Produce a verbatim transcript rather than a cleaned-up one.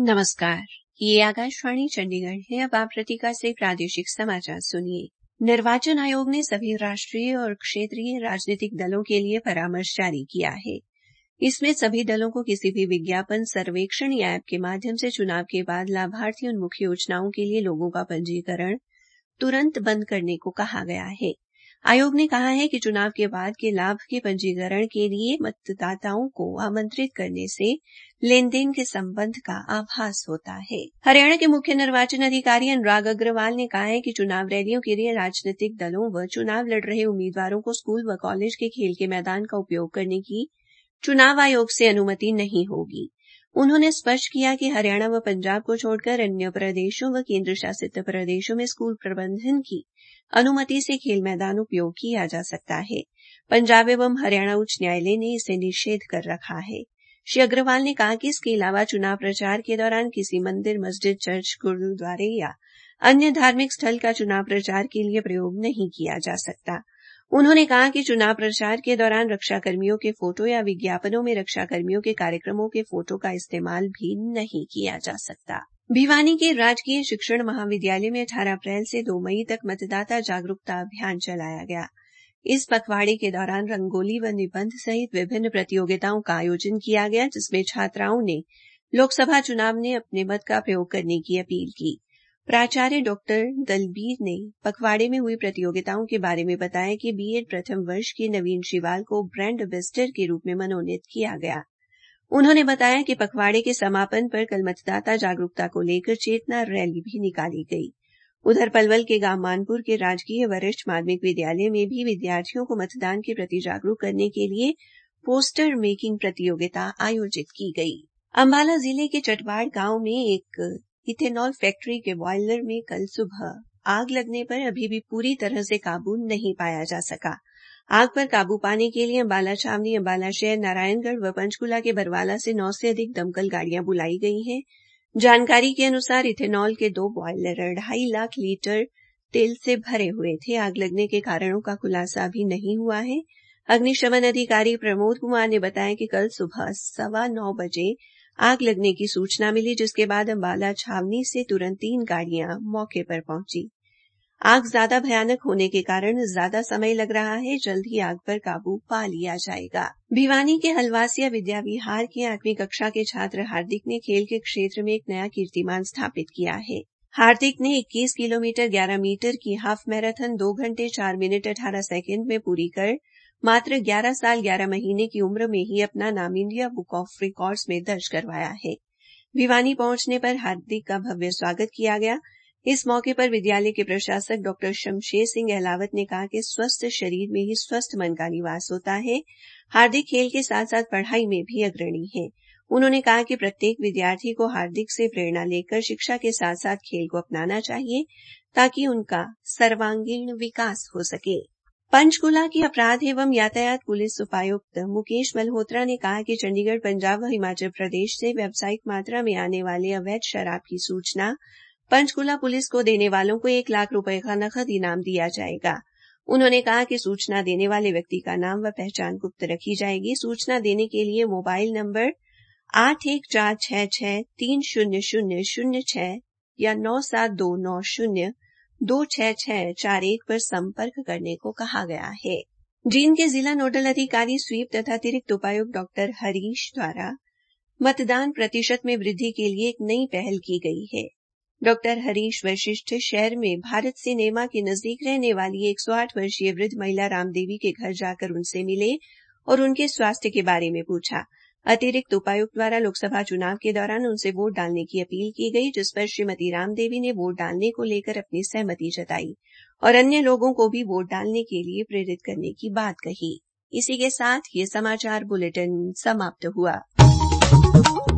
नमस्कार, ये आकाशवाणी चंडीगढ़ है। अब आप प्रतीका से प्रादेशिक समाचार सुनिए। निर्वाचन आयोग ने सभी राष्ट्रीय और क्षेत्रीय राजनीतिक दलों के लिए परामर्श जारी किया है। इसमें सभी दलों को किसी भी विज्ञापन, सर्वेक्षण या ऐप के माध्यम से चुनाव के बाद लाभार्थी उन्मुख योजनाओं के लिए लोगों का पंजीकरण तुरंत बंद करने को कहा गया है। आयोग ने कहा है कि चुनाव के बाद के लाभ के पंजीकरण के लिए मतदाताओं को आमंत्रित करने से लेन-देन के संबंध का आभास होता है। हरियाणा के मुख्य निर्वाचन अधिकारी अनुराग अग्रवाल ने कहा है कि चुनाव रैलियों के लिए राजनीतिक दलों व चुनाव लड़ रहे उम्मीदवारों को स्कूल व कॉलेज के खेल के मैदान का उपयोग करने की चुनाव आयोग से अनुमति नहीं होगी। उन्होंने स्पष्ट किया कि हरियाणा व पंजाब को छोड़कर अन्य प्रदेशों व केंद्र शासित प्रदेशों में स्कूल प्रबंधन की अनुमति से खेल मैदान उपयोग किया जा सकता है। पंजाब एवं हरियाणा उच्च न्यायालय ने इसे निषेध कर रखा है। श्री अग्रवाल ने कहा कि इसके अलावा चुनाव प्रचार के दौरान किसी मंदिर, मस्जिद, चर्च, गुरुद्वारे या अन्य धार्मिक स्थल का चुनाव प्रचार के लिए प्रयोग नहीं किया जा सकता। उन्होंने कहा कि चुनाव प्रचार के दौरान रक्षा कर्मियों के फोटो या विज्ञापनों में रक्षा कर्मियों के कार्यक्रमों के फोटो का इस्तेमाल भी नहीं किया जा सकता। भिवानी के राजकीय शिक्षण महाविद्यालय में अठारह अप्रैल से दो मई तक मतदाता जागरूकता अभियान चलाया गया। इस पखवाड़े के दौरान रंगोली व निबंध सहित विभिन्न प्रतियोगिताओं का आयोजन किया गया, जिसमें छात्राओं ने लोकसभा चुनाव में अपने मत का प्रयोग करने की अपील की। प्राचार्य डॉक्टर दलबीर ने पखवाड़े में हुई प्रतियोगिताओं के बारे में बताया कि बीएड प्रथम वर्ष के नवीन श्रीवाल को ब्रांड एम्बेसडर के रूप में मनोनीत किया गया। उन्होंने बताया कि पखवाड़े के समापन पर कल मतदाता जागरूकता को लेकर चेतना रैली भी निकाली गई। उधर पलवल के गांव मानपुर के राजकीय वरिष्ठ माध्यमिक विद्यालय में भी विद्यार्थियों को मतदान के प्रति जागरूक करने के लिए पोस्टर मेकिंग प्रतियोगिता आयोजित की गई। अंबाला जिले के चटवाड़ गांव में एक इथेनॉल फैक्ट्री के बॉयलर में कल सुबह आग लगने पर अभी भी पूरी तरह से काबू नहीं पाया जा सका। आग पर काबू पाने के लिए अंबाला छावनी, अंबाला शहर, नारायणगढ़ व पंचकूला के बरवाला से नौ से अधिक दमकल गाड़ियां बुलाई गई हैं। जानकारी के अनुसार इथेनॉल के दो बॉयलर ढाई लाख लीटर तेल से भरे हुए थे। आग लगने के कारणों का खुलासा अभी नहीं हुआ है। अग्निशमन अधिकारी प्रमोद कुमार ने बताया कि कल सुबह सवा नौ बजे आग लगने की सूचना मिली, जिसके बाद अंबाला छावनी से तुरंत तीन गाड़ियां मौके पर पहुंची। आग ज्यादा भयानक होने के कारण ज्यादा समय लग रहा है, जल्द ही आग पर काबू पा लिया जाएगा। भिवानी के हलवासिया विद्या विहार के आठवीं कक्षा के छात्र हार्दिक ने खेल के क्षेत्र में एक नया कीर्तिमान स्थापित किया है। हार्दिक ने इक्कीस किलोमीटर ग्यारह मीटर की हाफ मैराथन दो घंटे चार मिनट अठारह सेकंड में पूरी कर मात्र ग्यारह साल ग्यारह महीने की उम्र में ही अपना नाम इंडिया बुक ऑफ रिकॉर्ड्स में दर्ज करवाया है। भिवानी पहुंचने पर हार्दिक का भव्य स्वागत किया गया। इस मौके पर विद्यालय के प्रशासक डॉक्टर शमशेर सिंह अहलावत ने कहा कि स्वस्थ शरीर में ही स्वस्थ मन का निवास होता है। हार्दिक खेल के साथ साथ पढ़ाई में भी अग्रणी है। उन्होंने कहा कि प्रत्येक विद्यार्थी को हार्दिक से प्रेरणा लेकर शिक्षा के साथ साथ खेल को अपनाना चाहिए, ताकि उनका सर्वांगीण विकास हो सके। पंचकूला की अपराध एवं यातायात पुलिस उपायुक्त मुकेश मल्होत्रा ने कहा कि चंडीगढ़, पंजाब व हिमाचल प्रदेश से व्यावसायिक मात्रा में आने वाले अवैध शराब की सूचना पंचकूला पुलिस को देने वालों को एक लाख रुपए का नकद इनाम दिया जाएगा। उन्होंने कहा कि सूचना देने वाले व्यक्ति का नाम व पहचान गुप्त रखी जाएगी। सूचना देने के लिए मोबाइल नंबर आठ एक चार छह छह तीन शून्य शून्य शून्य छह या नौ सात दो नौ शून्य दो छह छह चार एक पर संपर्क करने को कहा गया है। जींद के जिला नोडल अधिकारी स्वीप तथा अतिरिक्त उपायुक्त डॉक्टर हरीश द्वारा मतदान प्रतिशत में वृद्धि के लिए एक नई पहल की गई है। डॉक्टर हरीश वशिष्ठ शहर में भारत सिनेमा के नजदीक रहने वाली एक सौ आठ वर्षीय वृद्ध महिला रामदेवी के घर जाकर उनसे मिले और उनके स्वास्थ्य के बारे में पूछा। अतिरिक्त उपायुक्त द्वारा लोकसभा चुनाव के दौरान उनसे वोट डालने की अपील की गई, जिस पर श्रीमती रामदेवी ने वोट डालने को लेकर अपनी सहमति जताई और अन्य लोगों को भी वोट डालने के लिए प्रेरित करने की बात कही। इसी के साथ ये समाचार बुलेटिन समाप्त हुआ।